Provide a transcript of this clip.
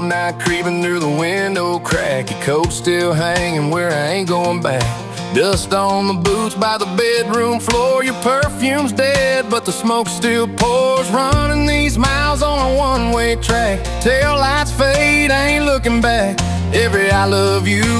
night creeping through the window crack. Your coat still hanging where I ain't going back. Dust on the boots by the bedroom floor. Your perfume's dead, but the smoke still pours. Running these miles on a one-way track. Tail lights fade, I ain't looking back. Every I love you